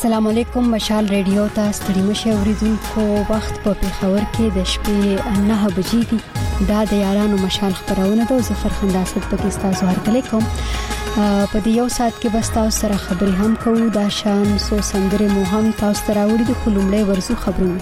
السلام علیکم. مشال ریډیو ته ستړي مشه اوریدونکو. وخت په پیښور کې د شپې 9 بجې دي. دا د یارانو مشال خبرونه ده. زفر خنداسد پکې تاسو هرکلی کوم. په دې یو ساعت کې بس تاسو سره خبري هم کوو. دا شان سو سندره مو هم تاسو ته راوړي د خلومړی ورزو خبرونه.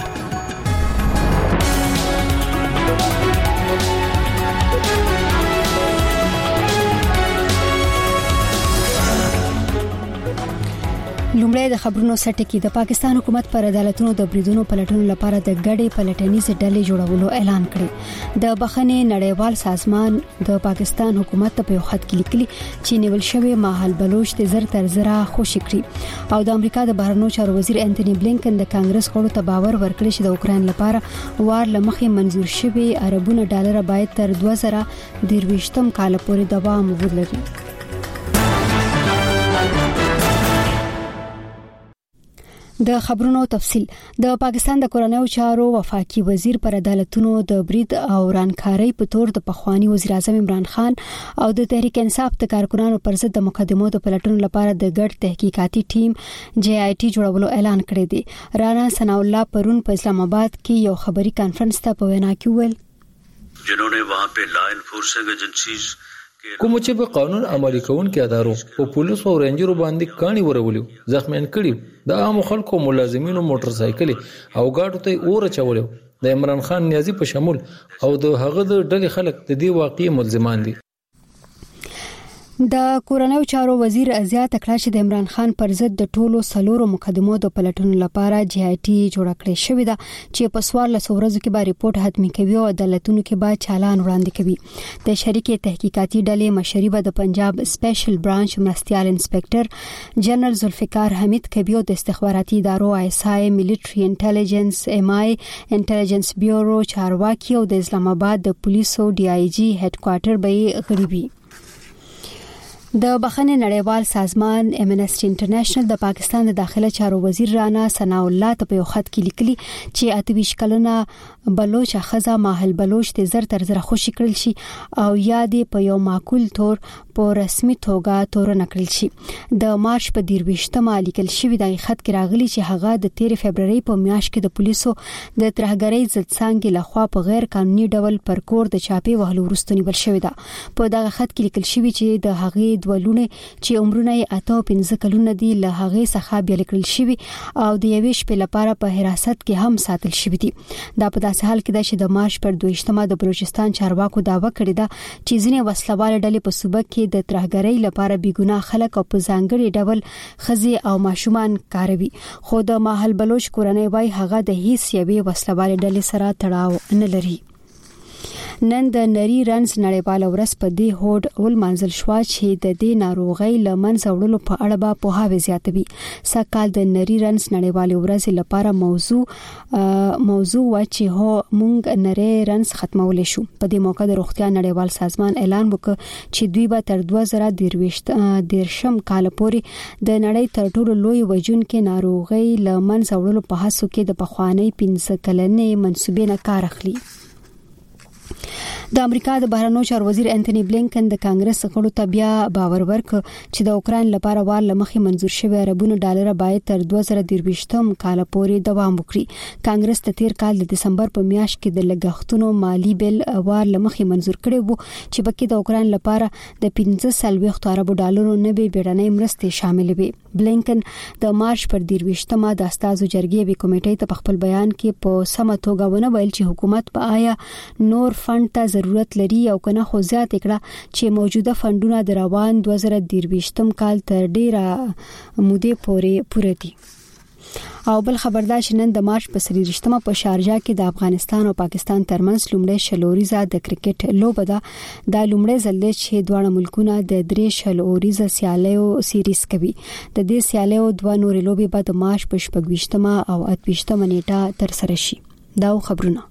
لومړی د خبرونو سټکی. د پاکستان حکومت پر عدالتونو د بریدونو پلټنو لپاره د ګډې پلټنیزې ډلې جوړولو اعلان کړی. د بخښنې نړیوال سازمان د پاکستان حکومت ته په یو خط کې لیکلي چې نیول شوی ماحل بلوچ د زر تر زره خوشی کړی او د امریکا د بهرنیو چارو وزیر انټونی بلینکن د کانګرس غړو ته باور ورکړی چې د اوکرين لپاره وار لمخې منزور شوی اربونه ډالر باید تر 2023 کال پورې دوام ولري. د خبرونو تفصيل. د پاکستان د کورنیو چارو وفاقي وزیر پر عدالتونو د برید او رانکارۍ په تور د پخوانی وزیر اعظم عمران خان او د تحریک انصاف د کارکونانو پر ضد د مقدمو د پلټنو لپاره د ګډ تحقیقاتي ټیم JIT جوړولو اعلان کړی دی. رانا ثنا الله پرون په اسلام آباد کې یو خبري کانفرنس ته په وینا کې ویل जिन्होंने वहां पे लॉ एनफोर्सिंग एजेंसीज کوم چې په قانون عملي کوونکو ادارو او پولیسو او رینجرو باندې کاني ورولو زخمیان کړي د عام خلکو ملازمینو موټر سایکل او گاډو ته اور چولو د عمران خان نیازي په شمول او د هغه د ډلې خلک د دې واقعي ملزمان دي. د کورنیو چارو وزیر زیات کړه چې د عمران خان پر ضد د ټولو سلورو مقدمو د پلټنو لپاره JIT جوړ کړی شوی دا چې په سوال له ورځو کې به ریپورت حتمی کوي او عدالتونو کې به چالان وړاندې کوي. د شریکې تحقیقاتي ډلې مشري به د پنجاب سپیشل برانچ مرستيال انسپکټر جنرال ذوالفقار حمید کوي او د استخباراتي ادارو ISI ملټری انټيليجنس MI انټيليجنس بیورو چارواکي او د اسلام آباد د پولیسو DIG هډ کوارټر به غړي. د بخښنې نړیوال سازمان امنسټي انټرنیشنل د پاکستان د داخله چارو وزیر رانا ثنا الله ته په یو خط کې لیکلي چې 28 کلنه بلوچ خزه ماحل بلوچ د زر تر زره خوشی کړل شي او یادې په یو معقول تور په رسمي توګه تور نکړل شي. د مارچ په 23مه لیکل شوی د خط کې راغلي چې هغه د 13 فبرवरी په میاشت کې د پولیسو د ترهګرۍ ضد څنګه لخوا په غیر قانوني ډول پر کور د چاپی وهلو وروسته نیول شوی دا. په دغه خط کې لیکل شوی چې د هغه دولونه چې عمرونه یې 15 کلونه دي له هغه څخه بیل کړل شوی او د یوې شپې لپاره په حراست کې هم ساتل شوی دي. دا په داسې حال کې ده چې د مارچ پر 22مه د بلوچستان چارواکو داوا کړی دا چې ځینې وسلواله ډلې په صوبه کې د ترهګرۍ لپاره بیګناه خلک او په ځانګړي ډول خزي او ماشومان کاروي. خو د ماحل بلوچ کورنۍ وای هغه د هیڅ یوې وسلواله ډلې سره تړاو نه لري. نن د نری رنز نړیواله ورځ په دې هوډ اول منزل شوا چې د دې ناروغۍ لمن زوړلو په اړه به پوهاوی زیاتوي. سکهال د نری رنز نړیواله ورځ لپاره موضوع و چې هو مونږ نری رنز ختمول شو. په دې موقع د روغتیا نړیوال سازمان اعلان وکړ چې دوی به تر 2023 کال پورې د نړۍ تر ټولو لوی وژونکې ناروغۍ لمن زوړلو په هڅو کې د پخوانی 15 کلنې منسوبې نه کار اخلي. د امریکا د بهرنیو چارو وزیر انټونی بلینکن د کانګرس غړو ته بیا باور ورکړ چې د اوکرين لپاره وار لمخې منزور شوی اربونه ډالر باید تر 2023 کال پورې دوام وکړي. کانګرس ته تیر کال د دسمبر په میاشت کې د لګښتونو مالی بل وار لمخې منزور کړی وو چې پکې د اوکرين لپاره د 15 ارب ډالرو نوې بیړنۍ مرستې شامل وي. بلینکن د مارچ پر 23مه د استازو جرګې وی کمیټې ته خپل بیان کې په سمه توګه ونه ویل چې حکومت په آیا نور فند ته ضرورت لري او کنه خو زیات کړه چې موجوده فندونه د روان 2023 کال تر ډیره مودې پورې پوره دي. او بل خبردار چې نن د مارچ په 23مه په شارجه کې د افغانستان او پاکستان ترمنځ لومړی شلوریزه د کرکټ لوبه ده. دا لومړی ځل دی چې دواړه ملکونه د 3 شلوریزه سیالیو سیریز کوي. د دې سیالیو دوه نورې لوبې به د مارچ په 28مه او 28مه نیټه تر سره شي. دا خبرونه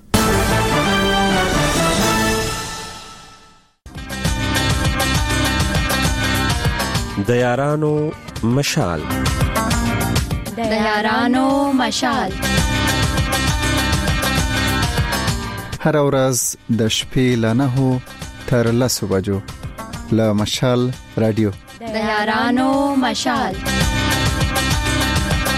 د یارانو مشال هر ورځ د شپې له 9 تر 10 بجو له مشال رادیو د یارانو مشال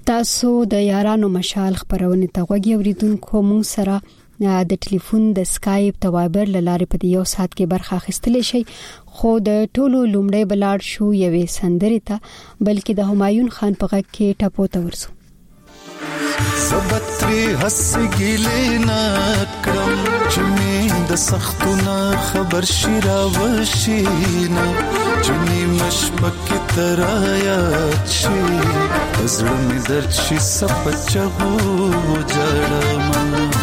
تاسو د یارانو مشال خبرونه ته غوږی اوریدونکو مون سره د ټلیفون د سکایپ ته وایبر لاره په یو ساعت کې برخه اخیستل شي خو د ټولو لومړی بلاړ شو یوې سندرې ته بلکې د همایون خان په غږ کې ټاپو ته ورسو زبتري حس ګیلینا کرم چې د سختونه خبر شیرا وشینا جنی مشبک ترایا شي زړه می درد شي سپچغو جړما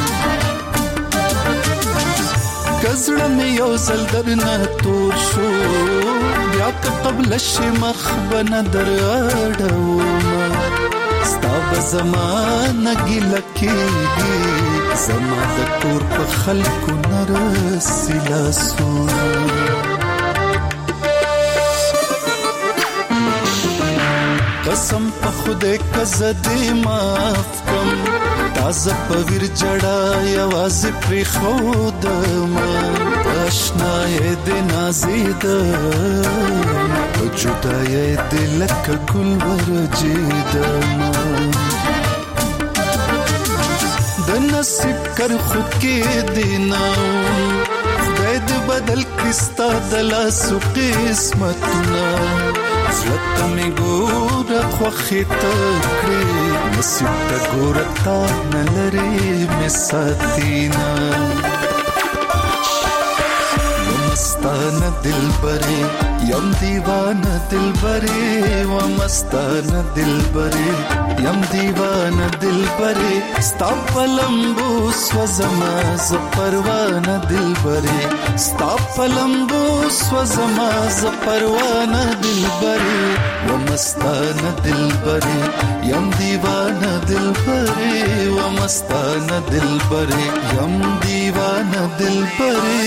کزړه می یو زل درنه تور شو بیا قبل شي مخبن دراډو ستاب زمانه ګلکیږي زما د کور په خلکو نرسي لاسونه قسم په خوده کزدې معاف کم تازه په ویر جړا یواز پر خود ما آشنای د نازید جدای دل ک ګل ورجید ما د نصیب کر خود کې دینا خدای دې بدل کستا د لاسو قسمتنا زلت می ګور خو خته کړې نصیب ته ګور تا نلري می ساتینا مستانه دلبرې یم دیوانه دلبرې و مستانه دلبرې یم دیوانه دلبرې ستا پلمبو سوزما ز پروانه دلبرې ستا پلمبو سوزما ز پروانه دلبرې و مستانه دلبرې یم دیوانه دلبرې و مستانه دلبرې یم دیوانه دلبرې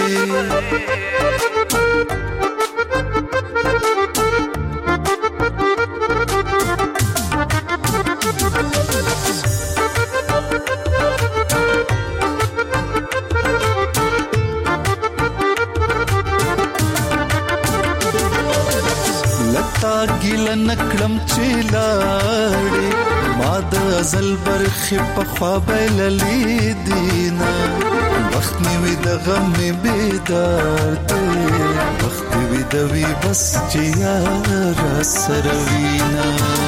لتا ګل نکړم چلاړې ما د ازل برخه په خوابل لیدینا وخت نیوی د غم بیدار دی وخت وی د وی بس چې یار سروینا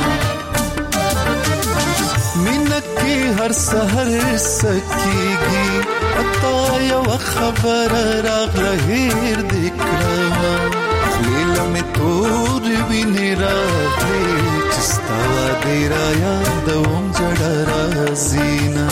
مینکه هر سحر سکیږي اتا یو خبر راغله هیر دکړه لیلا می تور ویني راغلی چستا دی را یادوم جړه رازینا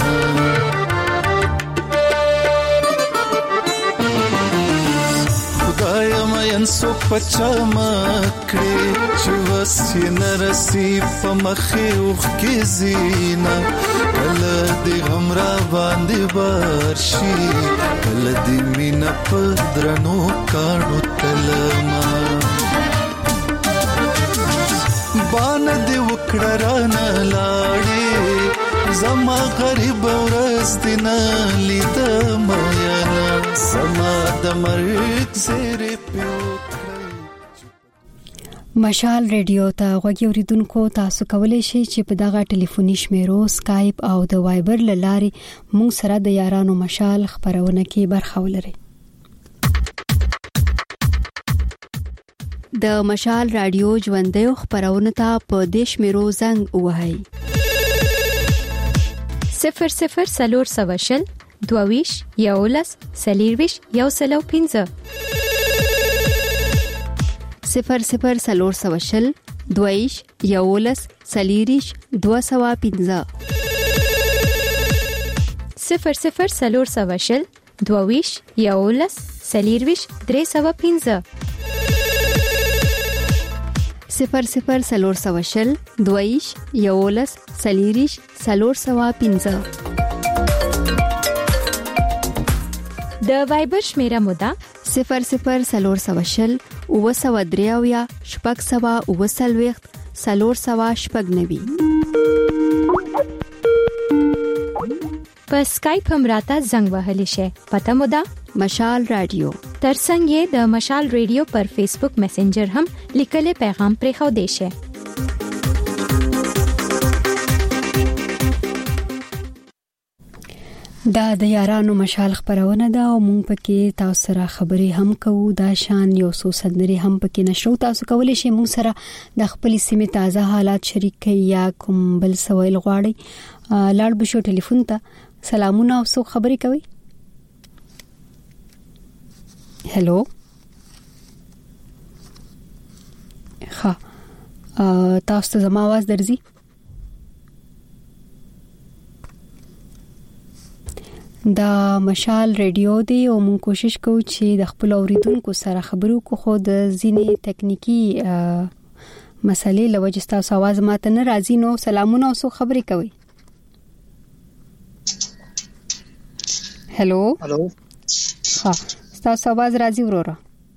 خدای مې انسو پچا مکړې چې وسې نرسي په مخې اوخ کې زینا کله دې غمرا باندې بارشي کله دې مینا پدرنو کاڼو تلما بان دې وکړه رانه لاړې زما غریب ورځ دې نه لیدم یانا زما د مرګ زیرې پیوکړې مشال ریډیو ته غوږی اوریدونکو تاسو کولی شئ چې په دغه ټلیفوني شمیرو سکایپ او د وایبر لارې مونږ سره د یارانو مشال خبرونه کې برخه ولرئ د مشال رادیو ژوندۍ خبرونه ته په دیش میرو زنګ وهاي 00 سلور سواشل دوویش یولس سلیرویش یوسلو 15 00 سلور سواشل دوویش یولس سلیریش 215 00 سلور سواشل دوویش یولس سلیرویش 315 00 سلور سواشل دویش یولس سلیریش سلور سوا 15 د وایبر شمیره مودا 00 سلور سواشل او سوا دریاویا شپږ سوا او سلويخت سلور سوا شپږ نوي په اسکایپ هم راته زنګ وهلی شي پته مو ده مشال رادیو ترڅنګ د مشال ریډیو پر فیسبوک میسنجر هم لیکل پیغام پرې خو دی شي دا د یارانو مشال خبرونه ده او مونږ پکې تاسو سره خبرې هم کوو. دا شان یو څو سندري هم پکې نشو. تاسو کولای شئ مونږ سره د خپل سیمې تازه حالات شریک کړئ یا کوم بل سوال غواړئ. لاړ بشو ټلیفون ته. سلامونه او څوک خبرې کوي؟ هلو. ها تاسو ته زما आवाज درځي؟ دا مشال ریډیو دی او موږ کوشش کوو چې د خپل اوریدونکو سره خبرو کو خو د ځینې تکنیکی مسلې لوجه تاسو आवाज ماته نه راځي. نو سلامونه او څوک خبرې کوي؟ هلو. ها تاسو आवाज راځي وروره.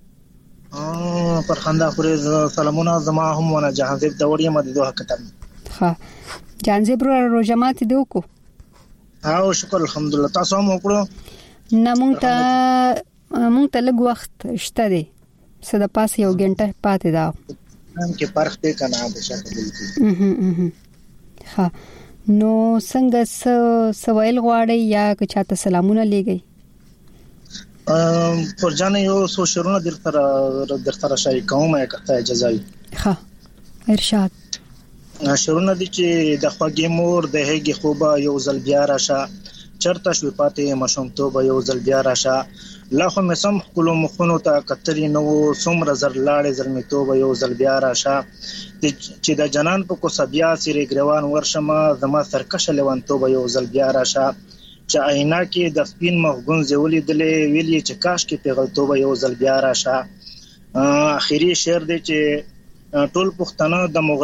پر خندا خوري سلامونه زما هم ونه جهانزیب د وړي مده دوه کتم. ها جهانزیب روزه ماته دوکو. او شکر الحمدلله. تاسو هم وکړو؟ نه مونږ ته لږ وخت شته دی. څه د پاس یو غنټه پاتې دا. هم کې فرق دی کنه به شکل دی. ها نو څنګه سوال غواړي یا که چاته سلامونه لګي؟ فرجانه یو سو شرونه در شای کوم یا کته اجازه. ها ارشاد. شرونه دي چې د خوږی مور د هغې خوبه یو ځل بیا راشه، چرته شوي پاتې ماشومتوبه یو ځل بیا راشه، لا خو مې سم ښکلو مخونو ته کتلي نه وو، څومره زر لاړې زلمیتوبه یو ځل بیا راشه، چې د جنان په کوڅه بیا څیرې ګریوان ورشمه، زما سرکشه لیونتوبه یو ځل بیا راشه، چې آینه کې د سپین مخګونځې ولیدلې ویلې چې کاشکې پیغلتوبه یو ځل بیا راشه. اخري شعر دی چې ټول پښتانه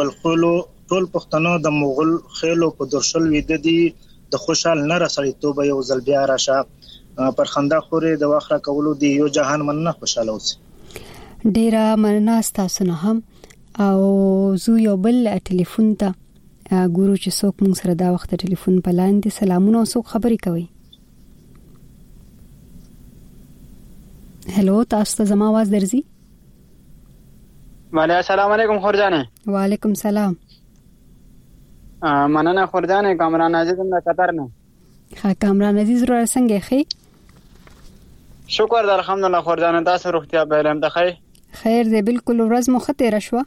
د مغل خېلو په درشل ویده دي، د خوشحال نه رسړیتوبه یو ځل بیا راشه. پر خندا خورې د واخره کولو دی یو جهان مننه خوشاله اوسئ. ډیره مننه ستاسو نه هم. او زه یو بل ټلیفون ته ګورو چې څوک موږ سره دا وخت ټلیفون په لاین دي. سلامونه او څوک خبرې کوي؟ هلو تاسو ته زما आवाज درځي؟ وعلیکم السلام علیکم خورجانه. وعلیکم سلام. مننه خورجانه. کامران عزیز د قطر نه. ها کامران عزیز رو څنګه خې؟ شکر الحمدلله خورجانه. تاسو روغتیا به لم ته خیر دی بالکل. ورځ مو ښه تیره شوه؟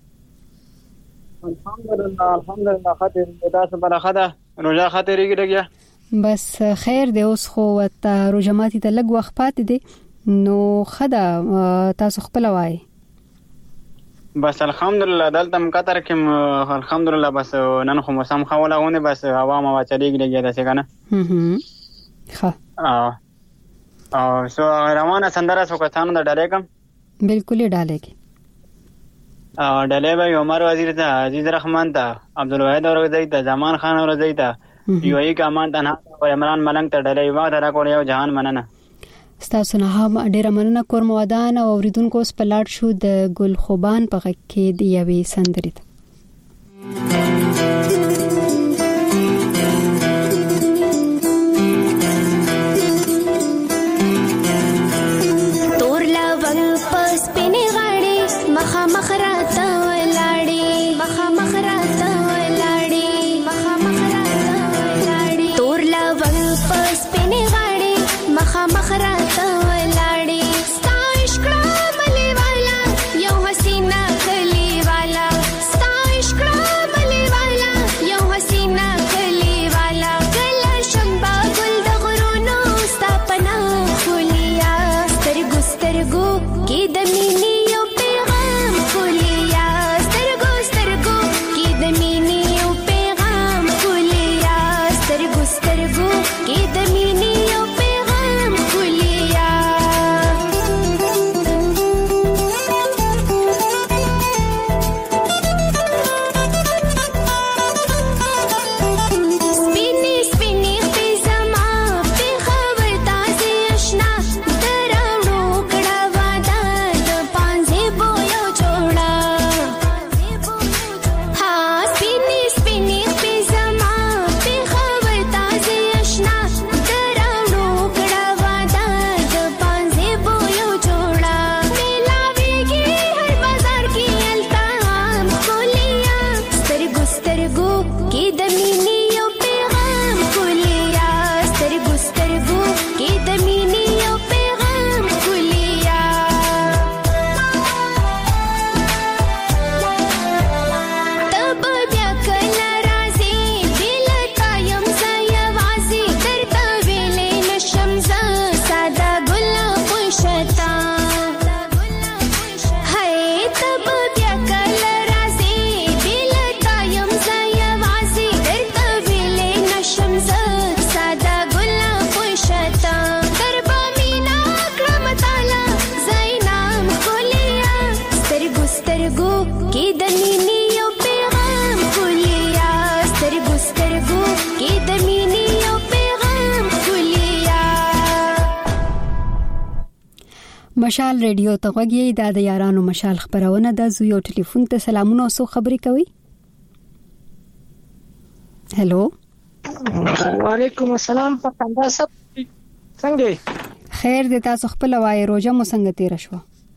الحمدلله ښه تیره. تاسو بل ښه ده؟ روژه ښه تیریږي لګیا؟ بس خیر دی. اوس خو ته روژه ماتي ته لږ وخت پاتې دی نو ښه ده. تاسو خپله وایئ؟ بس الحمدلله دلته م قطر کې الحمدلله بس نن خو موسم ښه ولغونې بس هوا موا چلیږي لګیا داسې که نه. ښه او سو روانه سندره څو کسانو د ډلې کم؟ بالکل یې ډلې کې ډلې به عمر وزیر ته، عزیز رحمان ته، عبدالواحد اورغزی ته، زمان خان اورغزی ته، یوهی کامان تنها او عمران ملنګ ته ډلې وخت راکول. یو جهان مننه. ستاسو نه هم ډیره مننه کوم. ودان او اوریدونکو اوس په لاړ شو د ګل خوبان په غږ کې د یوې سندرې ته. تور لونګ په سپینې غاړې مخامخ راته ولاړې، مخامخ راته ولاړې، مخامخ راته ولاړې. تور لونګ په سپینې غاړې مخامخ راته ولاړې. ستا عشق ملي والا یو حسینه کلی والا، ستا عشق ملي والا یو حسینه کلی والا. کله شمبا ګل د غرونو ستا پنا خولیا، سترګو سترګو کې د مینې یو پیغام خولیا، سترګو سترګو کې د مینې یو پیغام خولیا، سترګو سترګو کې د مینې یو پیغام خولیا. مشال ریډیو ته غوږی د یارانو مشال خبرونه د زوی ټلیفون ته سلامونه او خبرې کوي. هلو وعلیکم السلام. په خندا څنګه خیر دې تاسو خپل وای روزه مو څنګه تیر شو؟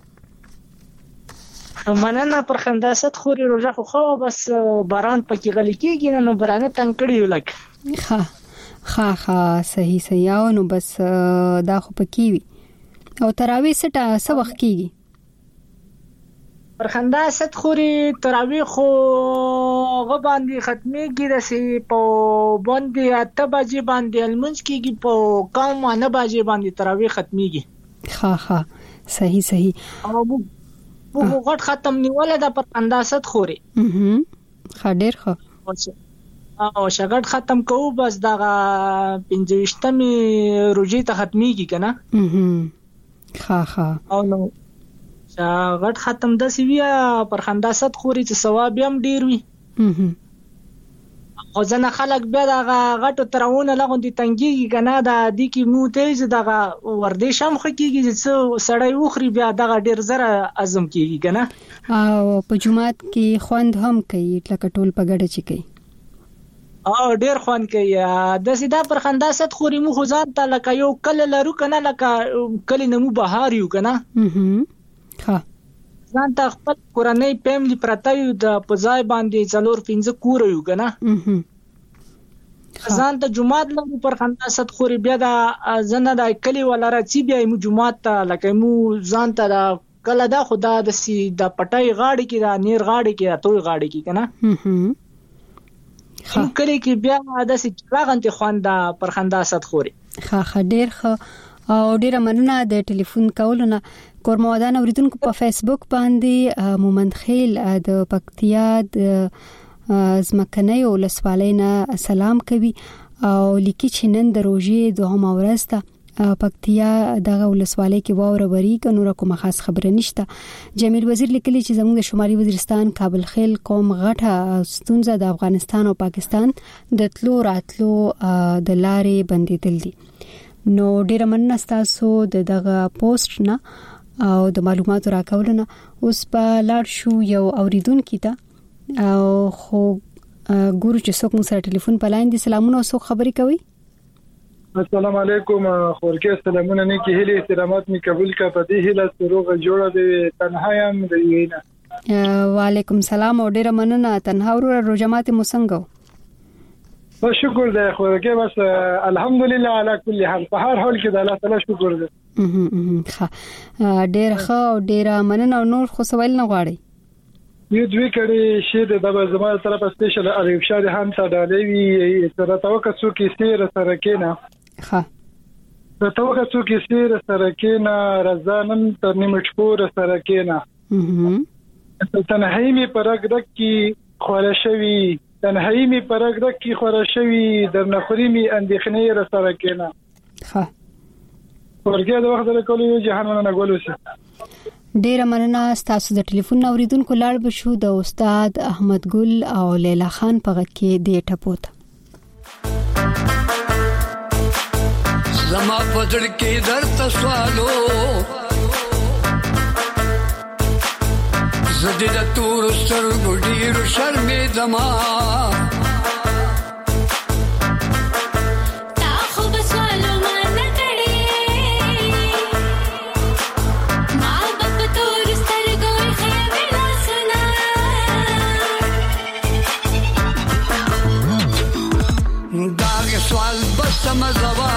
مننه. پر خندا ست خوري روزه خو بس باران پکې غلي کېږي نو برانه تنگ کړی ولک. ها صحیح او نو بس دا خو پکې وي. او تراوی څه وخت کېږي؟ پر خندا ست خوري تراوی خو غ باندې ختميږي د سي په باندې 8 بجې باندې المنځ کېږي په کوم 9 بجې باندې تراوی ختميږي. ها صحیح او وو غټ ختم نیول د پر خندا ست خوري. ډیر ښه. او شګړ ختم کوو بس دا 25مې روزي ته ختميږي کنه. او نو شګړ ختم د سیویا پر خندا ست خوري چې ثواب هم ډیر وي. او ځنه خلک بیا دا غټو ترونه لغوندي تنګيږي کنه دا د کی مو تیز دا وردی شم خکېږي چې سړی وخري بیا دا ډیر زره اعظم کیږي کنه. او په جمعات کې خوند هم کوي لکه ټول په ګډه چي کوي. او ډیر خوان کوي د سیدا پر خندا ست خوري مو خزان ته لکه یو کله لرو کنه لکه کله نمو بهار یو کنه. ځان ته خپل کورنۍ فیملی پرتایو د پزای باندې 4-5 کور یو کنه. ځان ته جمعات لرو پر خندا ست خوري بیا دا زنه د کلی ولاره چی بیا مو جمعات ته لکه مو ځان ته کله دا خدا د سی د پټای غاړي کې دا نیر غاړي کې توي غاړي کې کنه. کله کې بیا د سي راغنته خواندا پر خندا ست خوري. ډیر ښه او ډیر مننه د ټلیفون کولونه. کورمودان اوریدونکو په فیسبوک باندې مومند خیل د پکتیا د زمکنۍ ولسوالینا سلام کوي او لیکي چې نن د روزې دوهمه ورځ ده. پکتیا دغه ولسوالۍ کې واوره وریږي نو کومه خاص خبره نشته. جمیل وزیر لیکلی چې زموږ د شمالي وزیرستان کابل خیل قوم غټه ستونزه د افغانستان او پاکستان د تلو راتلو د لارې بندیدل دي. نو ډیر مننه تاسو دغه پوسټ نه او د معلوماتو راکولنه. اوس په لاړ شو یو اوریدونکو ته او خو ګورو چې څوک مو سره ټلیفون په لاین دي. سلامونه او څوک خبرې کوي؟ السلام علیکم. خورکه سلامونه نه کې هلي احترامات می قبول کا پدې هله سروغه جوړه دي تنهایم دی وینا. وعلیکم السلام او ډیر مننه. تنها ورو روجمات مو څنګه؟ شکر دی خورکه بس الحمدلله علی کل حال په هر حال کې د الله تعالی شکر دی. ډیر ښه او ډیر مننه. نور خو سوال نه غواړي یو دوی کړي شی د زموږ طرفه سپیشل اریب شاه هم ته ډالوي سره توګه څو کې سیر سره کېنا. د توګه څو کې سیر سره کېنا رضانن تر نیمچپور سره کېنا. تنهایی می پرګ کی خورشوي تنهایی می پرګ کی خورشوي در نخوري می اندېخنې را سره کېنا. ورګه د وخت د کولو جهان نه غولوسي. ډیر مننه. تاسو د ټلیفون اوریدونکو لاړ بشو د استاد احمد ګل او لیلا خان په غږ کې د ټپوت. زما پدړ کې درته سوالو زدي د تور سر ګډیر شرمې دما سوال بس مزوا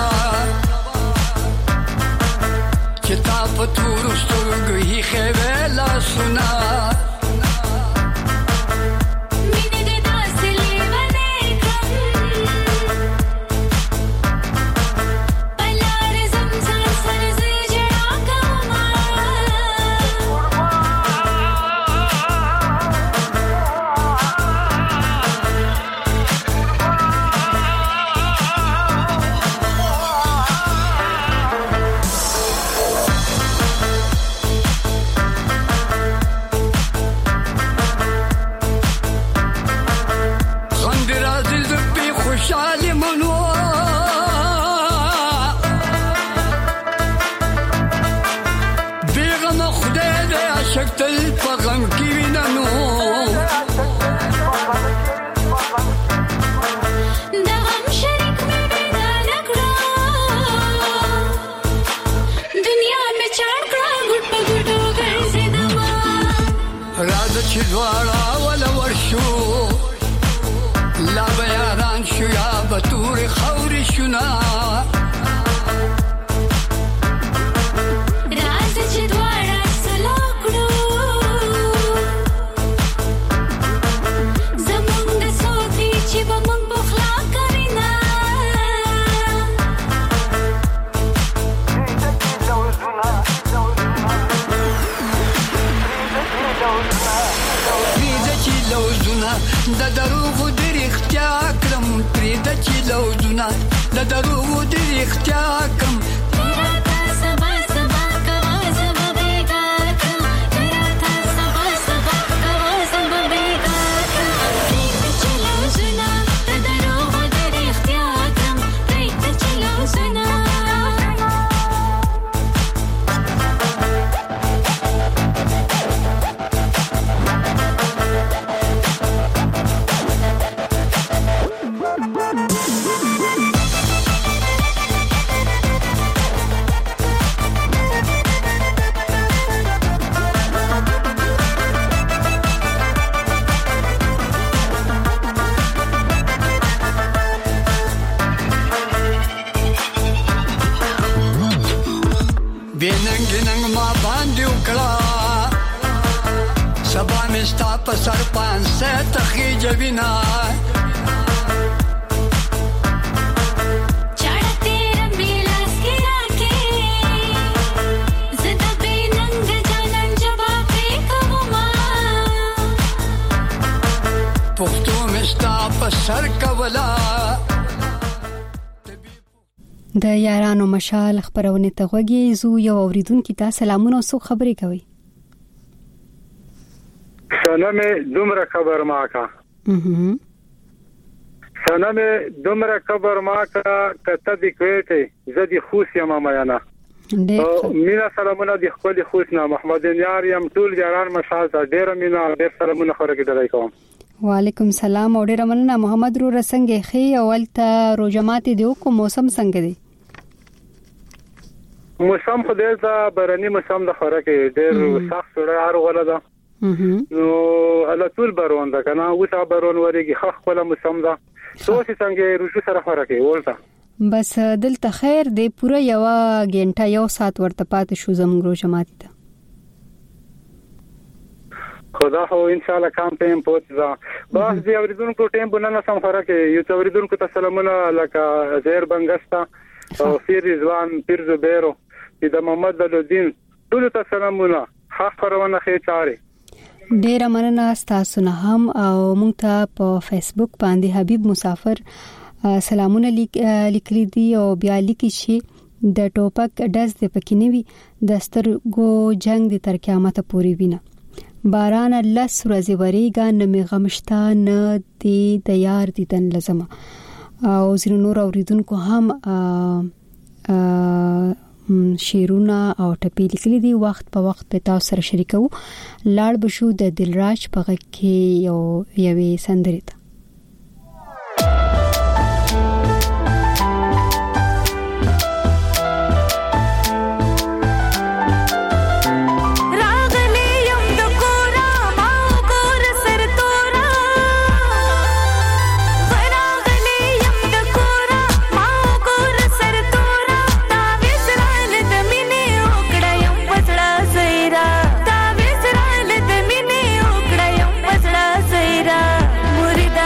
چتا پتور سترګ هی خېلا سنا مینه د داسلې دواړه ولا ورشو لا بیاران شو یا بتور خوري شنا راز چې دواړه سلوکړو زمونږ د سوتي چې به مونږ بخلا کرینا د دروغ د رښتیا کړم پرې د چلوزونه د دروغ د رښتیا کړم راته سبا سبا کوا زما بیګا کړم راته سبا سبا کوا زما بیګا کړم پرې د چلوزونه د دروغ د رښتیا کړم پرې د چلوزونه سبا مستا په سر پانسه تخی جوینا چړته رمیلاس کی راکې زدا به ننګ جانان جواب کوما پښتو مستا په سر کولا د یارانو مشال خبرونه ته غوږی زو یو اوریدونکو ته سلامونه او سو خبرې کوي سنمه دومره خبر ماکا سنمه دومره خبر ماکا کته د کوټه زدي خوش یم مایانا مینا سلامونه د خپل خوشنا محمد یار یم ټول یاران مشال ډیر مینا ډیر سلامونه خبره کیدای کوم وعلیکم سلام او ډیر مننه محمد رو رسنګ خي اولته روجمات دیو کو موسم څنګه دی موسم خو دلته برني موسم د خوره کې ډیر سخت سره هر غله ده نو على طول بارون ده کنه وسه بارون وريږي خپل موسم ده سوچ څنګه رجو سره خوره کې ولته بس دلته خیر دی پوره یو غنټه یو سات ورته پات شو زموږ روجمات ته خدا هو ان شاء الله کام ټیم پوتځه بس دی اوریدونکو ټیم بننه سم خوره کې یو اوریدونکو ته سلامونه لکه زهر بنګستا او فیر رضوان پیر زبیرو د محمد الدین ټول ته سلامونه حق خبرونه خې چاره ډیر مننه تاسو نه هم او مونږ ته په فیسبوک باندې حبیب مسافر سلامونه لیکلي دي او بیا لیکي شي د ټوپک ډز د پکینوي د سترګو جنگ د تر قیامت پورې وینه باران لس ورځې وریګا نه غمشتا نه دی د یار دیدن لازم او زینو نور اوریدونکو هم شیرونه او ټپی لیکلي دي وخت په وخت په تاسو سره شریکو لاړ بشو د دلراج په غږ کې یوې سندرې ته मुरी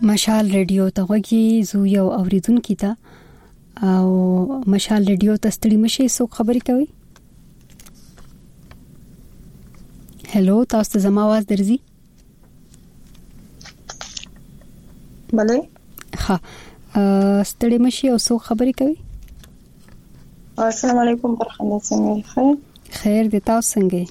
مشال ریډیو ته وګي زو یو اوریدونکو ته او مشال ریډیو ته ستړي مشي څوک خبري کوي. هلو تاسو ته زما आवाज درځي؟ بله ها ستړي مشي او څوک خبري کوي؟ السلام علیکم فرخنده څنګه خیر؟ خیر دې تاسو څنګه؟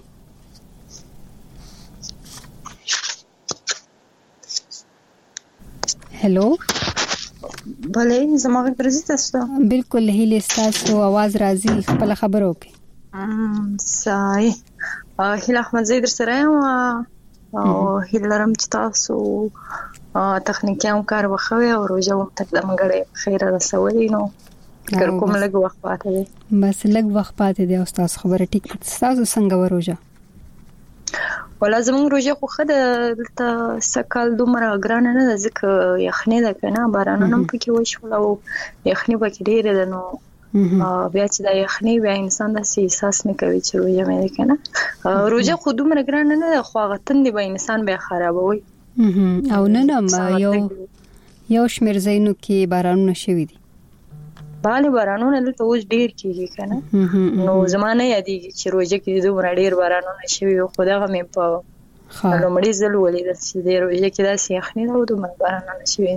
هلو بله زما غږ درځي تاسو ته؟ بالکل هیله تاسو आवाज راځي خپل خبرو کې. صحیح هیله احمد زید سره او هیله رم چې تاسو تخنیکي کار وخوي او روزه وخت د منګړې خیر رسولي نو کوم لږ وخت پاتې دی. بس لږ وخت پاتې دی او تاسو خبره ټیک تاسو څنګه وروجه؟ ولازم روزه خو خد ته سکل دومره ګران نه ده ځکه یخني ده کنه بارانونه پکې وشول او یخني پکې ډیره ده نو بیا چې د یخني بیا انسان د احساس نه کوي چې روزه مې کنه روزه خو دومره ګران نه ده خو غتن دی به انسان به خرابوي او نه یو شمیر زینو کې بارانونه شوي دي. باندې بارانونه دلته اوس ډیر کیږي کنه نو زمانه یادېږي چې روزه کې دومره ډیر بارانونه شوي خو دغه مې په لومړي ځل ولیدل چې د روزه کې داسې یخني ده او دومره بارانونه شوي.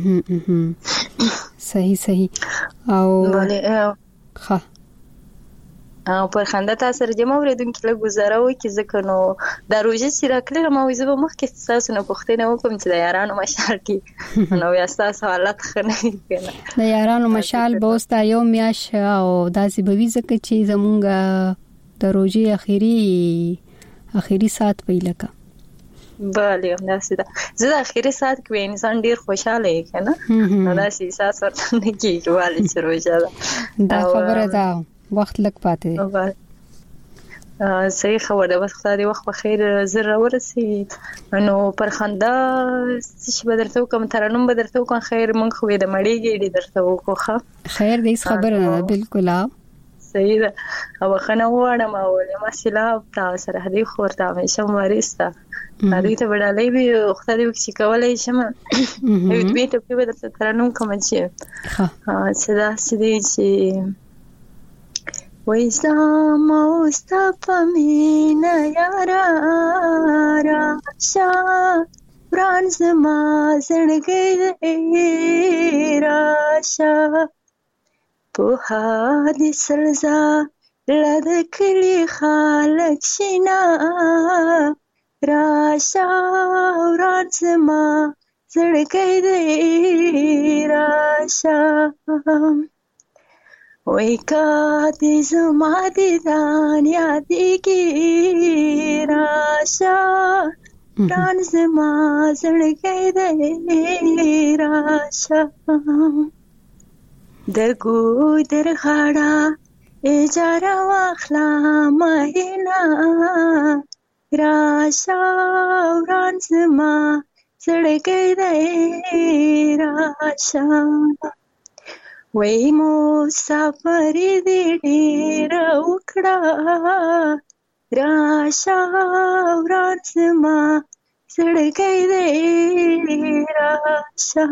صحیح او ښه او پر خنده تاسو سره جمع اوریدونکو له گزاره وي چې ځکه نو د روزه چې راکړل ما وې زه مخکې تاسو نه پوښتنه وکم چې د یارانو مشال کې نو یا تاسو حالت خنه کنه د یارانو مشال بوستا یو میاش او داسې بوي ځکه چې زمونږ د روزه اخیری سات پیلکه بله همداسې ده. زه د اخیری سات کې انسان ډیر خوشاله یم کنه نو داسې احساس ورته نه کیږي والي چې روزه ده دا خبره ده وخت لک پاتې صحیح خبره وخت دی وخت په خیر زر ورسي نو پر خنده چې بدرته کوم ترنم بدرته کوم خیر مونږ خو د مړیږي درته وکړه خیر دې خبره نه بالکل صحیح ده او خنه وړم او ما سلام تاسو سره دې خورته همیشه مریستا هغه ته وړالې به وخت دی چې کولای شم دې ته په بدرته ترنم کوم چې صدا سدي چې ویسا موستا مینا یارا راشا برانز ما زړګي راشا په هادي سرزا لدکلی خالق شینا راشا برانز ما زړګي راشا وای کا دې زما دې دان یادې کې راشا ران زما زړګې دې راشا د ګودر غاړه اجاره واخلا مهینا راشا ران زما زړګې دې راشا وای مسافر دې ډېر وکړه راشا ورځما زړګی دې راشا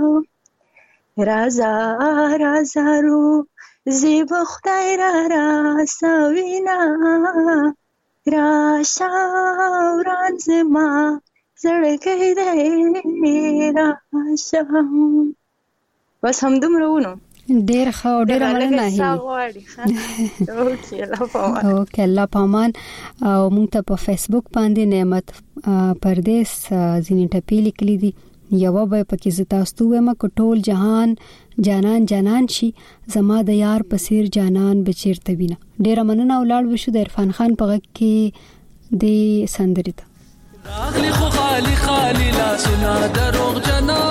رازا رازارو زیب خدای را سوینا راشا ورځما زړګی دې راشا بس هم دومره ونو ډیر ښه ډیر مننه هي اوکې الله پامان او مونږ ته په فیسبوک باندې نعمت پردیس ځینې ټپې لیکلي دي یو به پکې زتاستو ما کټول جهان جانان شي زما د یار پسیر جانان بچیرته وینا ډیر مننه ولاړ وشو د عرفان خان په غږ کې د سندري ته راغلی خو خالی لا سنا دروغ جنا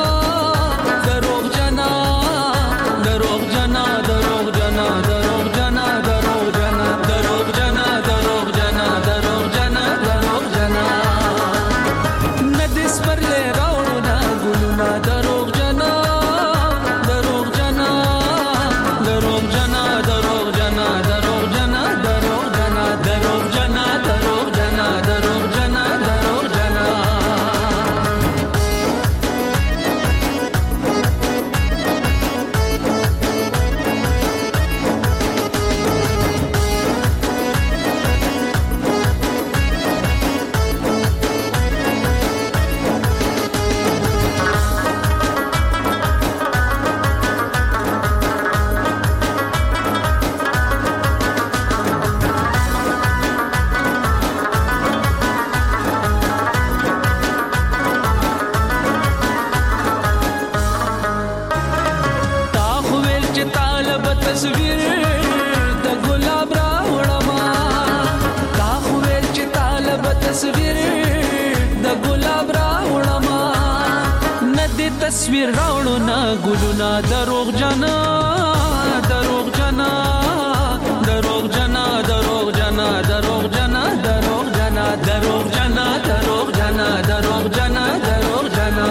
تصویر راوړو نا ګلونا دروغ جنا دروغ جنا دروغ جنا دروغ جنا دروغ جنا دروغ جنا دروغ جنا دروغ جنا دروغ جنا دروغ جنا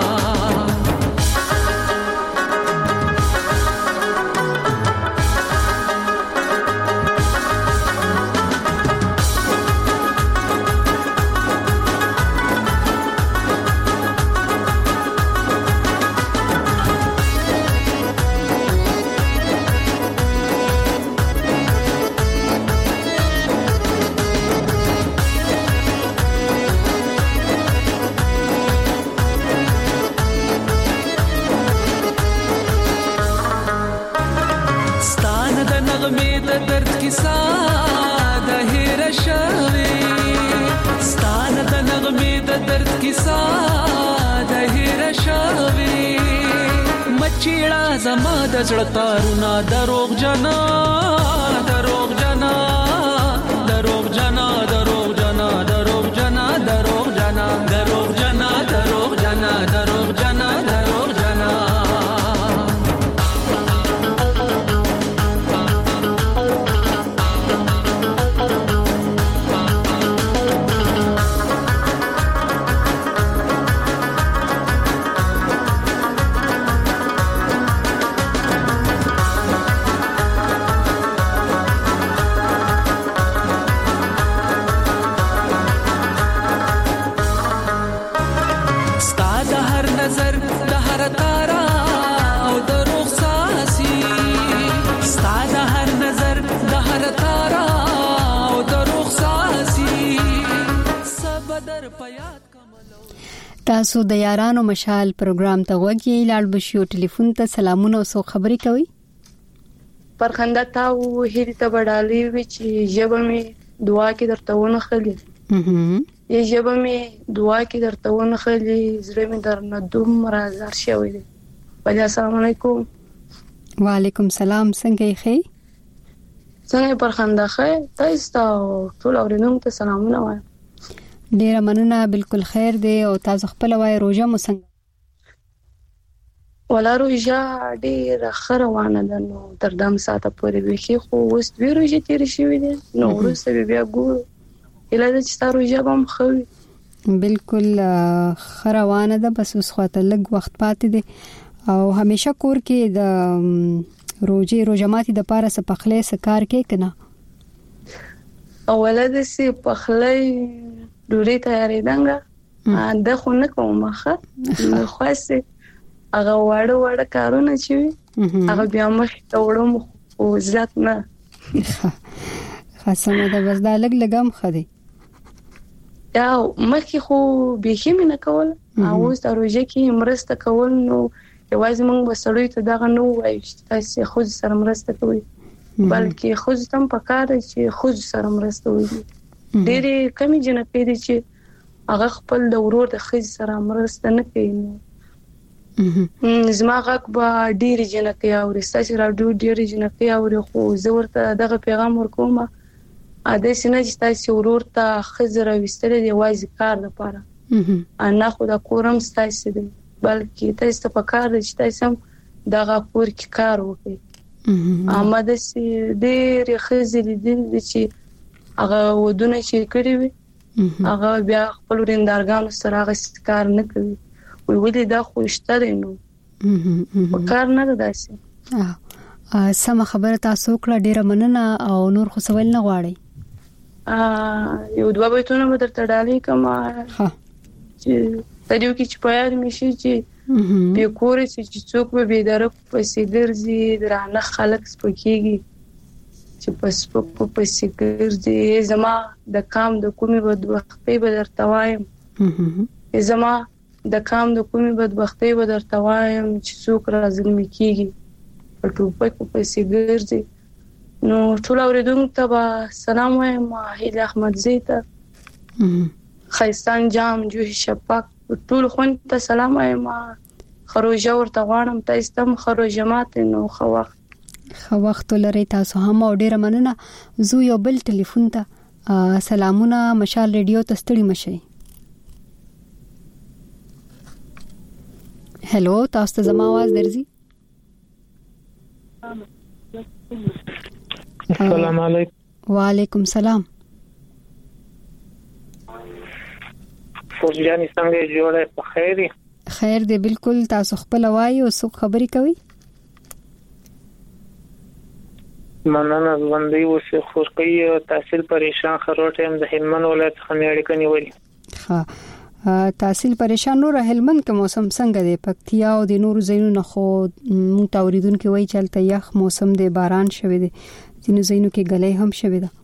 چیړه زما د زړه تارونه دروغ جنا دروغ جنا دروغ جنا دروغ جنا دروغ جنا دروغ جنا دروغ جنا دروغ جنا دروغ جنا دروغ جنا تاسو د یارانو مشال پروګرام ته وګورئ. لاړ بشو ټلیفون ته سلامونه او سو خبري کوي. پرخنده تا و هیری ته بډالي وی چې جبه می دعا کې درته ونه خلی. یی جبه می دعا کې درته ونه خلی زړه می درنه دوم رازار شوی دی. بیا السلام علیکم. وعلیکم السلام. څنګه یې خې؟ څنګه پرخنده خې؟ تاسو ټول اورینم ته سلامونه وایم. ډیره مننه. بالکل خیر دی. او تاسو خپل وای روزه مو څنګه؟ ولا روزه ډیره خروانه ده نو تر دم ساته پورې ویخي خو اوس دوی روزه تیر شوی دي نو ورسته بیا ګور اله چې تاسو روزه هم خوي. بالکل خروانه ده بس اوس خاطر لږ وخت پاتې دي او همیشه کور کې د روزه ماتي د پاره سپخلې سکار کې کنه اوله د سی پخلې ډوري تیارې دنګه د خو نه کوم مخه نو خاصه هغه واړه کارونه چې هغه بیا مخ ته وړم او زیات نه خاصه ده بس دا لګم خدي یا مخکې خو به مې نه کول او اوس د روزه کې مرسته کول نو یوازې موږ وسړی ته دغه نو وایي چې تاسو خو سره مرسته کوئ بلکې خو تم پکاره چې خو سره مرسته وکړي. ډېرې کمی جنکې دي چې هغه خپل د ورور د خځې سره مرسته نه کوي. زما غږ به ډېرې جنکې اوري ستاسو راډیو ډېرې جنکې اوري خو زه ورته دغه پیغام ورکوم اده سینه چې تاسو ورور ته خځې راوستل دی یوازې کار لپاره انا خو د کورم ستاسو دی بلکې تاسو ته پکاره چې تاسو دغه کور کې کار وکړي. اماده سي ډېر خزې لیدل چې هغه ودونه چې کړی وي هغه بیا خپل ورندارګانو سره هغه کار نه کوي وی ولې دا خو شته نو کار نه داسي. سم خبره تاسو کړه ډیره مننه او نور خو سوال نه غواړي. یو دوه بیتونه به درته ډالې کوم چې تدیو کې چې پیاد میشي چې به کور چې څوک به بيدار پسې ګرځي درانه خلک سپکیږي چې پسې ګرځي زما د کام د کومي بدبختۍ به درته وایم زما د کام د کومي بدبختۍ به درته وایم چې څوک راځي کیږي په ټوپک پسې ګرځي. نو ټول اوریدونکو ته سلام وایم. هیله احمد زیته خیستان جام جوه شپاک ټول خون ته سلام وایم. خروجه ورته غواړم تاسو تم خروجه ماته نو خو وخت لري تاسو هم او ډیره مننه. زو یو بل ټلیفون ته سلامونه مشال ریډیو ته ستړي مشي. هلو تاسو ته زما आवाज درځي؟ السلام علیکم. وعلیکم سلام. فوجیانی څنګه جوړه په خیر؟ خیر دی بالکل. تاسو خپل وایي او څو خبرې کوي؟ مننه ژوندۍ اوسې. خوشقي تحصیل پریشان خروټ هم د هلمند ولایت څخه اړیکه نیولې. ها تحصیل پریشان نور هلمند کې موسم څنګه دی؟ پکتیا او د نورو ځایونو نه خو مو توریدونکو وایي چلته یخ موسم دی، باران شوی دی، ځینو ځایونو کې ګلې هم شوی ده.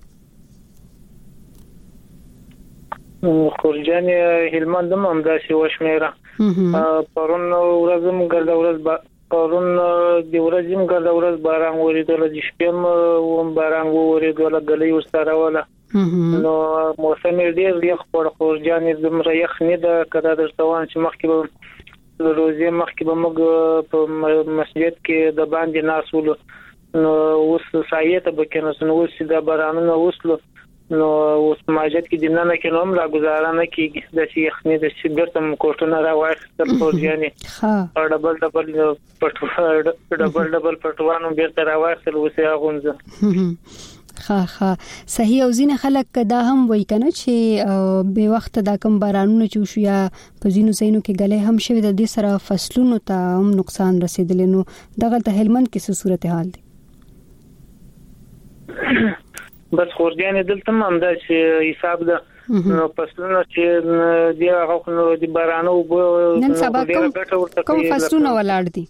خورجان هلمند هم داسې وشمیره. پرون ورځم ګرد ورځ پرون د ورځم ګرد ورځ باران وریدل، د شپې هم باران وریدل، ګلې ورسره ولا. نو موسم ډیر یخ پر خورجان زمره یخ نه ده. کدا درتوان چې مخکې به روزي مخکې به موږ په مسجد کې د باندې ناسول، نو اوس سایه ته بکنه نو اوس د بارانونو وسلو، نو اوس مسجد کې دینه کې نوم لا گزارانه کیږي د شي یخ نه د شي ګرته کوټونه راوښته خورجان. ها ډبل پټوانو بیرته راوښتل اوس یا غونځه. ها صحیح. او ځینې خلک دا هم وایي کنه چې به وخت دا کم بارانونه چوشو یا په ځینو ځایونو کې ګلې هم شوی د دې سره فصلونو ته هم نقصان رسیدلی. نو دغه ته هلمند کې څه صورتحال دی؟ بس خورجان دلته هم دا چې حساب ده. نو فصلونه چې دی هغه د بارانو نن سبا کوم فصلونه ولاړ دي؟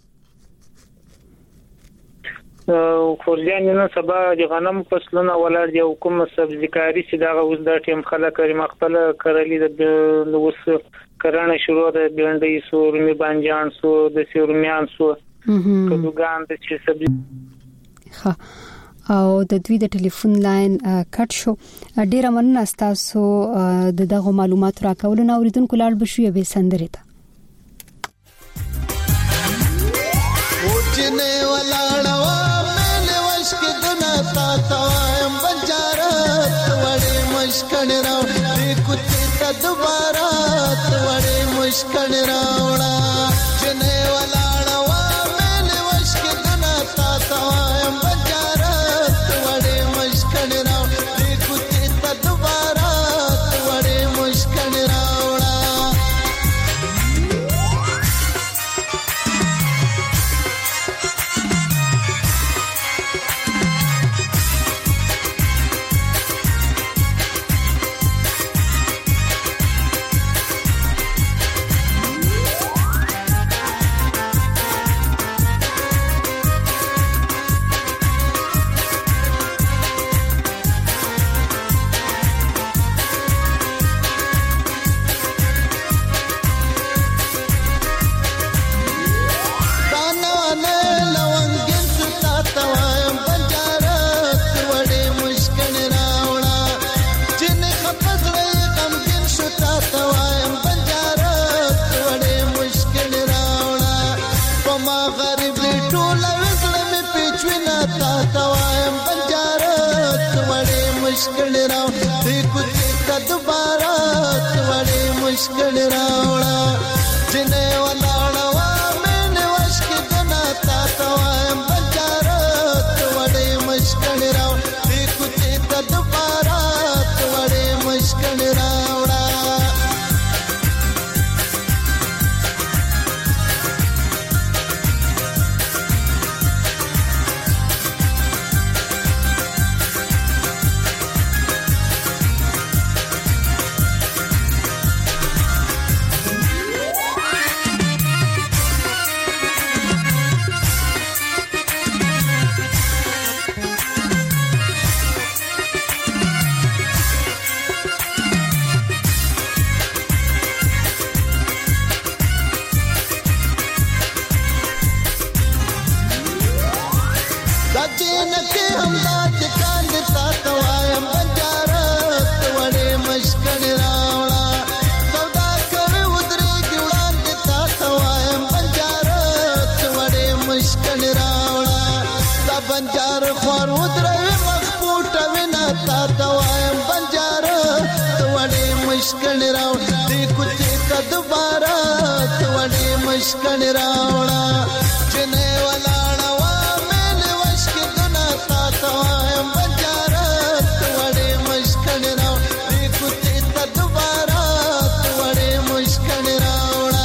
خورجان نن سبا د غنم فصلونه ولاړ دي او کوم سبزیکاری چې دا اوس د ټیم خلک کریم خپل کرلې د اوس کرانه شروع ده. بینډي سو، رومي بانجان سو، د سیرومیان سو، کدوګان د چې سبزی. ها او د دوی د ټلیفون لاین کټ شو. ډیره مننه تاسو د دغه معلومات راکول. نو اوریدونکو لاړ بشو به سندره ته وچنه ولاړوا مل وشک دنا تا تایم بنجارت وړې مشکن راو دې کوته ته دوباره وړې مشکن راوړه. چنه ولاړوا مل وشک دنا تا تایم بنجارت وړې مشکن راو دې کوته ته دوباره وړې مشکن راوړه. मुश्किल रावड़ा जिने वलाड़वा मैंने वश के जनाता तवाम बंजारा वड़े मुश्किल राव कुते दोबारा वड़े मुश्किल रावड़ा. मुश्किल राव दी कुछ दोबारा وړې مشکن راوړه جنې ولاړه وا مې وش کې دنا تا توایم بجارت وړې مشکن راوړه کوتي ته دوباره وړې مشکن راوړه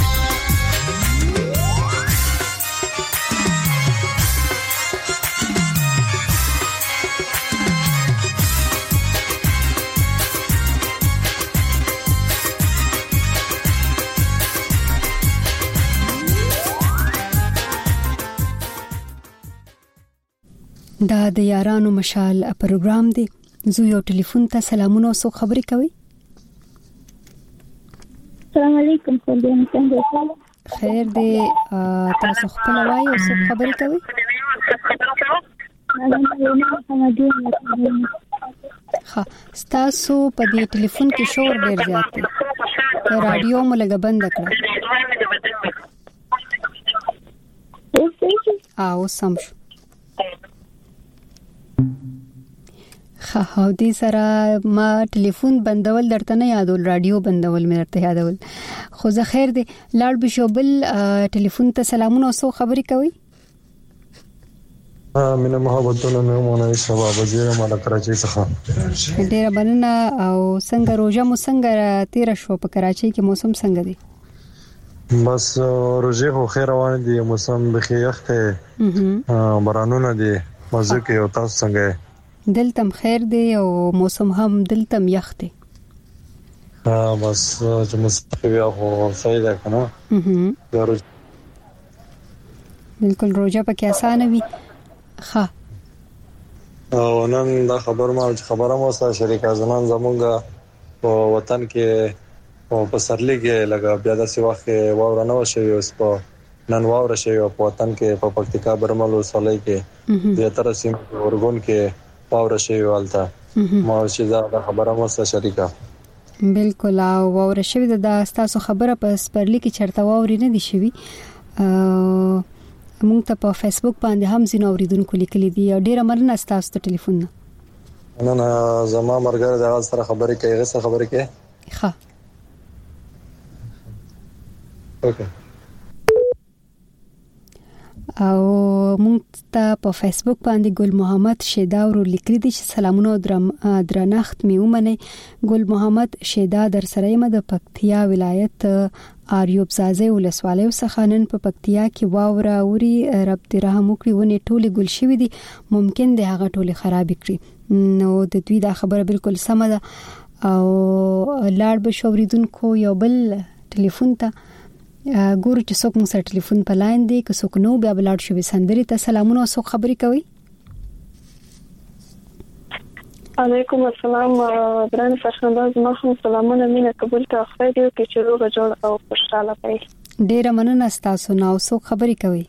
دا د یارانو مشال پروګرام دی. زو یو ټلیفون ته سلامونه او څوک خبرې کوي؟ السلام علیکم. خیر دی. تاسو خپل وایي او څوک خبرې کوي؟ ها تاسو په دې ټلیفون کې شور ډیر زیات دی. رادیو مو لږ بند کړئ. او سم شو. خو دې سره ما ټلیفون بندول درته نه یادول، رادیو بندول مې درته یادول. خو زه خیر دی لاړ بشو بل ټلیفون ته سلامونه او څوک خبرې کوي؟ مینه محبتونه مې مونږه شباب وزیر مال کراچۍ څخه. ډیره مننه. او څنګه روزه مو څنګه تیر شو په کراچۍ کې؟ موسم څنګه دی؟ بس روزه خو خیر روان دي، موسم بخیر یخ ته بارانونه دي مزه کې. او تاسو څنګه؟ دلته خیر دی او موسم هم دلته یخ دی. بس چې مستوي او صحیح ده کنه. بالکل روزه پکې اسانه وي. ها او نن دا خبره مو سره شریک ازمان زمونږه په وطن کې او په سرلی کې لګا بیا د سی وخت واور نه وشي. اوس په نن واور شي په وطن کې په پکتیکا برمل وسلې کې د تر سیم اورګون کې واور شي والته ما چې دا خبره مو سره شریکه. بالکل. او واور شي دا تاسو خبره په سپرلی کې چرته واوري نه دي شوی. مونږ ته په فیسبوک باندې هم زینو اوریدونکو لیکلي دي. ډیره مننه تاسو ته ټلیفون نه. نن زما مرګره د اواز سره خبرې کوي. غوښه خبرې کوي. ها اوکے. او مونږ ته په فیسبوک باندې ګل محمد شیدا ور لیکلي دي چې سلامونه او درنښت مې ومنه. ګل محمد شیدا در سره یم د پکتیا ولایت آریوب زازه ولسوالۍ څخه. نن په پکتیا کې واوره اوري. رب دې رحم وکړي ونې ټولې ګل شوې دي، ممکن دی هغه ټولې خراب کړي. نو د دوی دا خبره بالکل سمه ده. او لاړ به شوریدونکو یو بل ټلیفون ته ګورو چې څوک مو سره ټلیفون په لاین دی. که څوک نو بیا بلاړ شو سندري ته سلامونه او څوک خبرې کوي؟ علیکم السلام. درنه فرشنداز ما هم سلامونه مینه قبول ته خیر یو کې چې روغ جوړ او خوشاله پي. ډیره مننه تاسو نو څوک خبرې کوي؟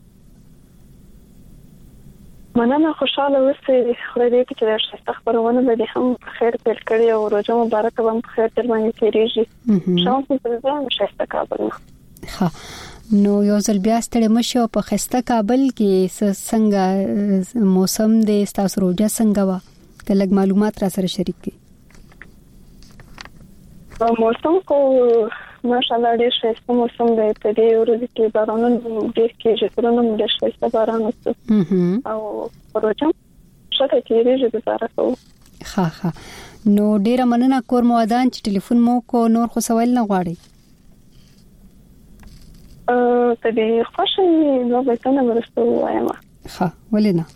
مننه. خوشاله اوسئ. خیر دې چې تاسو خبرونه به هم خیر پیل کړی او روزه مبارک هم خیر تر باندې تیریږي. شاو په دې شایسته کابل. ها نو یو ځل بیا ستړي مشو په خسته کابل کې څنګه موسم دې تاسو روزه څنګه وا؟ کله معلومات را سره شریک کړئ. موسم کو ماشاءالله ډېر ښه موسم دی. په دې ورځ کې بارانونه ډېر کېږي. ترونه مو ډېر ښه باران وشو او روزه شته تیریږي د زاره کو. ها نو ډېر مننه کور مو ودان چې ټلیفون مو کو. نور خو سوال نه غواړي؟ ته دې خوشي نو به څنګه ورسته وایم. ها ولې نه؟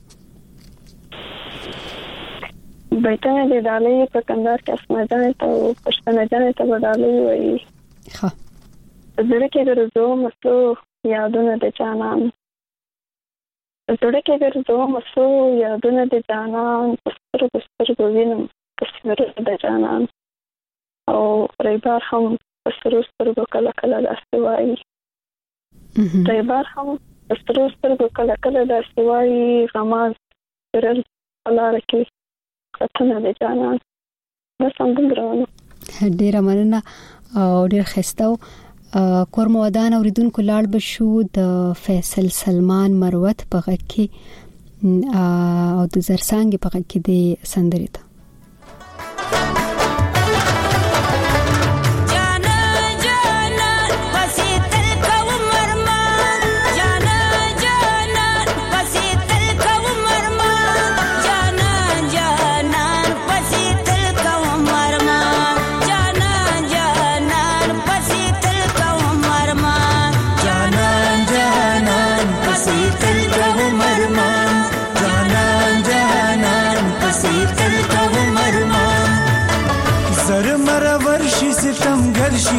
بیتنه د دالۍ په کندهار کې اسماعیل ته او پښتنه جان ته ودالۍ وایي. ها زړه کې ورځو مسو یادونه د جانان. زړه کې ورځو مسو یادونه د جانان. پستر وینم پستر د جانان. او ریبار هم پستر کله کله داسې وایي. ریبار هم پستر کله کله داسې وایي. غماز ترل لار کې ختمه د جانان. بس څنګه ډیره مننه او ډیر خسته. کور مو ودان اوریدونکو لاړ بشو د فیصل سلمان مروت په غږ کې او د زرسانګ په غږ کې د سندرې ته. جانا جانا بسیتل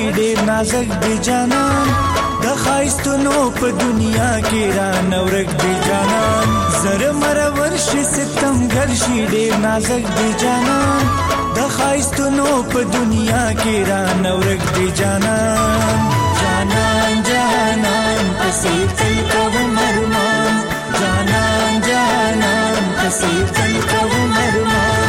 شي ډېر نازک دی جانان د خایستونو په دنیا کې را نورک دی جانان زر مرور شي ستمګر شي ډېر نازک دی جانان د خایستونو په دنیا کې را نورک دی جانان جانان جانان پسې تل کوم ارمان جانان جانان پسې تل کوم ارمان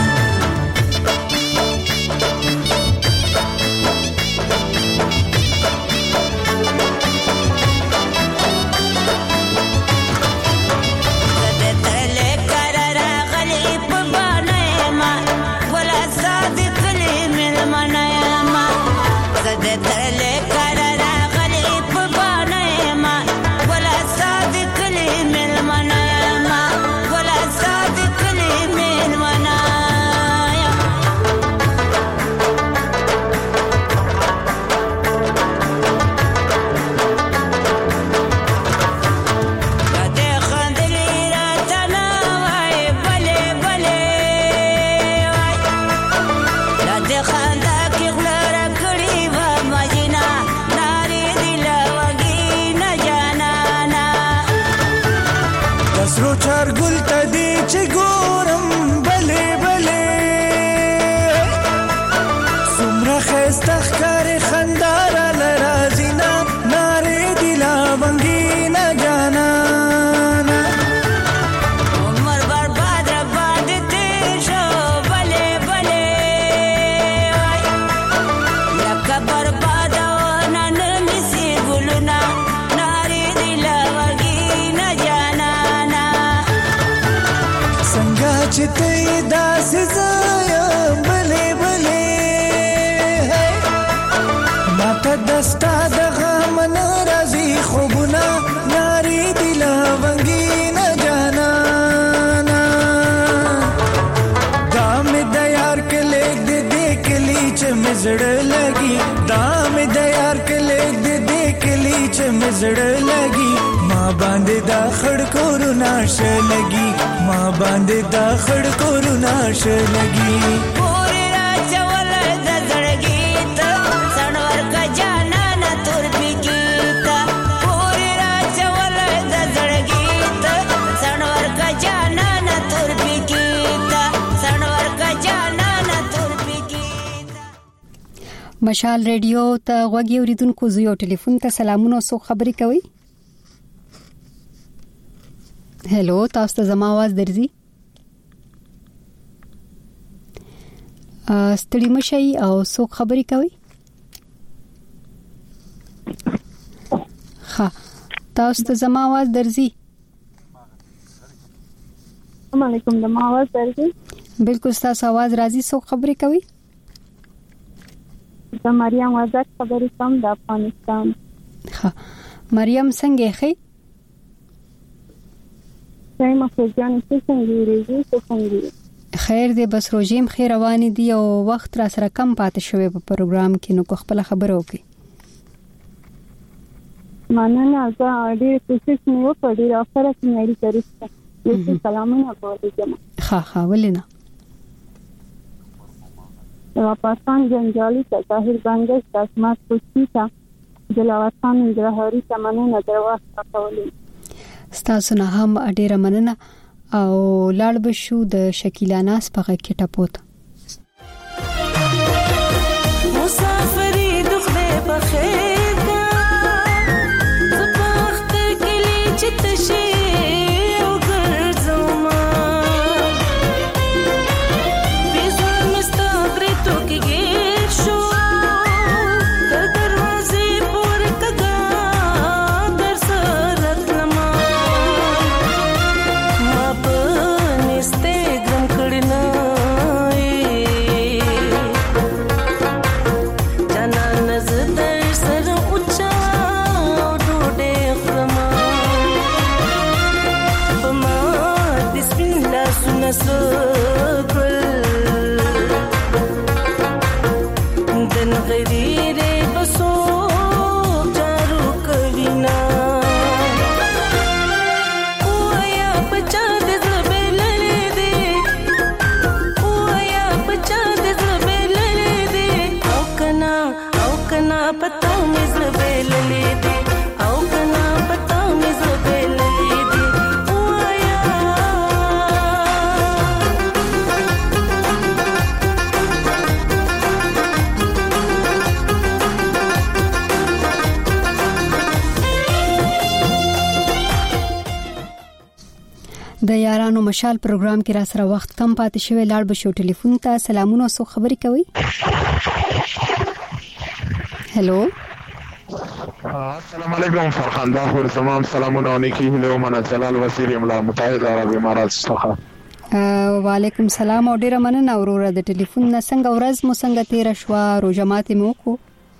زړه لګي ما باندې دا خړ کورونه شلګي ما باندې دا خړ کورونه شلګي پورې راچول د زړګي ته سنور کا جانا نه تور بګیتا پورې راچول د زړګي ته سنور کا جانا نه تور بګیتا سنور کا جانا نه تور بګیتا مشال ریډیو ته غوږی اوریدونکو زو یو ټلیفون ته سلامونه او خبرې کوي هلو تاسو ته زما आवाज درځي ستړي مشي او څوک خبرې کوي ها تاسو ته زما आवाज درځي السلام علیکم زما आवाज درځي بالکل تاسو आवाज راځي څوک خبرې کوي د مریم وزک خبرې کوم د افغانستان ها مریم څنګه ښه سیمه فوجان څنګه ریږي څنګه خیر دې بس روزیم خیر روان دي او وخت را سره کم پاتې شوی په پروګرام کې نو خپل خبرو کې مننه زه ډېر کوشش مې وکړ ډېر افسر چې مې لري ترسته یو سلامونه کوم ها ولینا پاکستان جنجالي ظاهر بنگش تاسمات پوښتنه تا جلاوطن جوهري تمنه درواست کولې ستاسو نه هم ډیره مننه او لاړ بشو د شکیلا ناس په کې ټپوت مسافری دخله په خیر کا زبخت کلی چتشي او ګرځما بيزور مستغري تو کې شو تر دروازې پور کګا در سره لما ما په نسته ګم کړنا دن غیر بسو جارو کوینا اویا بچا د زبللې دي اویا بچا د زبللې دي او کنا پتا مې زړه بېللې دي او کنا پتا مې زړه بېللې دي وایا د یارانو مشال پروګرام کې را سره وخت کم پاتې شوی لاړ بشو ټلیفون ته سلامونه سو خبري کوي هلو السلام علیکم فرخان دا خور تمام سلامونه نیکی هلو من جلال وزیر امارات متحده عرب امارات څخه وعلیکم السلام او ډیره مننه اوروره د ټلیفون نه څنګه ورځ مو څنګه تیر شو روزه ماته مو کو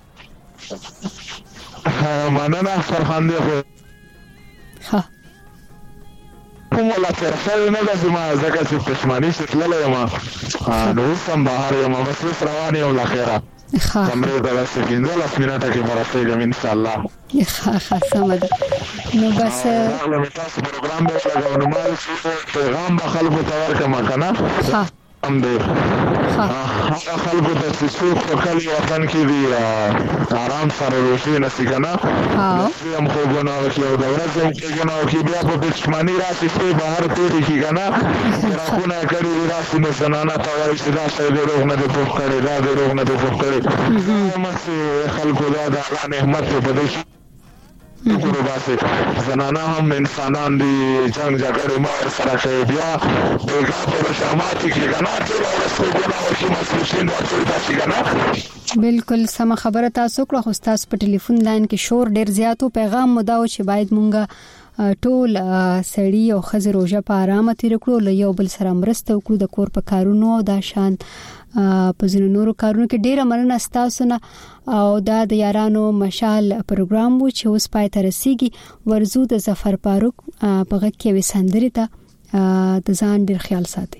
مننه فرخان دی ها کوم ولا فرصه نه ده ما زکه چې پښمنۍ شتللې ما نو سم بهر یم بس روانه یم لا خیره کمرې ته بس 15 منټه کې مرسته ان شاء الله ښه سمد نو بس له تاسو پروګرام به لګاونو ما پیغام به خلکو ته ورکړم کنه هم دې هغه خلکو ته چې څوک په کلی وطن کې دي آرام سره روشي نسی کنه هم خو غواړم چې د ورځې کې غواړم چې بیا په پښمنۍ راشي چې بهر تیری کی کنه راخونه کړي راشي نو زنانه ته وایي چې دا څه دې روغ نه دې پوښ کړي دا دې روغ نه دې پوښ کړي خلکو دا د الله نعمت په دې کورو باسي زنانه هم انسانان دي جنگ جګړه ما سره کوي بیا دغه په شماتي کې کنه چې ورسره ګناه شي مسلمان راځي کنه بالکل سم خبره تاسو کړه خو تاسو په ټلیفون لاین کې شور ډیر زیاتو پیغام مداو چې باید مونږه ټول سړی او خزر روزه په آرامه تیر کړو له یو بل سره مرسته وکړو د کور په کارونو او دا شان په ځینو نورو کارونو کې ډیره مننه تاسو نه او دا د یارانو مشال پروګرام وو چې اوس پای ته رسیږي ورزو د ظفر فاروق په غږ کې وسندري ته د ځان ډیر خیال ساتي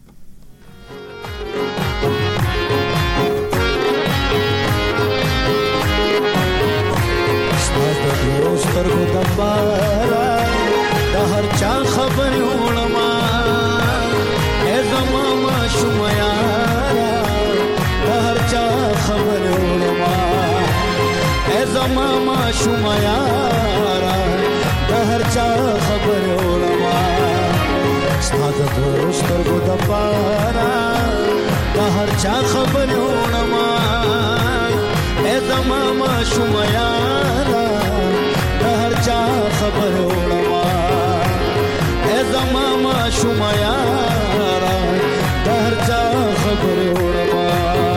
سترګو د بارا د هر چا خبر وړما اے زما ما شومیا د هر چا خبر وړما اے زما ما شومیا د هر چا خبر وړما سترګو د بارا د هر چا خبر وړما اے زما ما شومیا چا خبر وړما اے زما ما شومیا در چا خبر وړما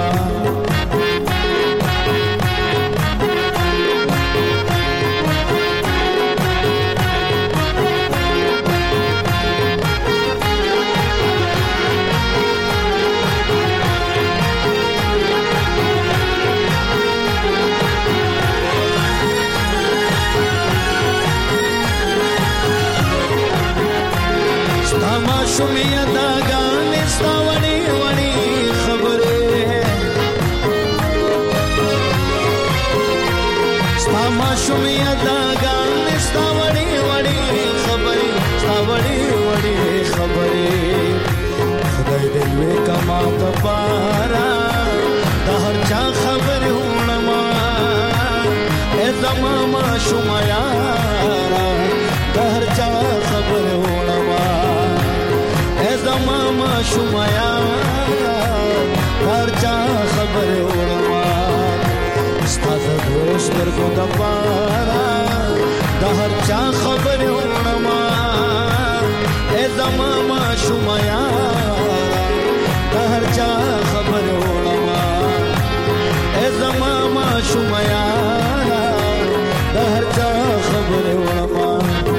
شومیا دا غانې ستا وړي وړي خبره ستا ما شومیا دا غانې ستا وړي وړي خبره ستا وړي وړي خبره خدای دې وې کما په پارا د هر چا خبره وړما اے زما ما شومیا د هر چا خبره وړما زما ما شومیا هر چا خبر وړما ستاسو دوستر کو د پارا د هر چا خبر وړما اے زما ما شومیا هر چا خبر وړما اے زما ما شومیا هر چا خبر وړما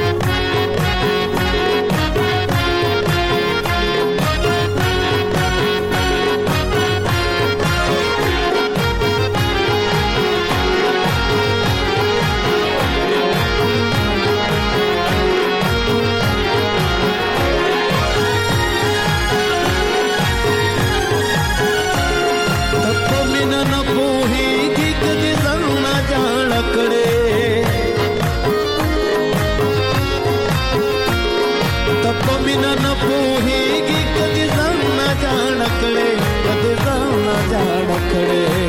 बिना न पोहेगी कदी जान ना जान करे कदी जान ना जान करे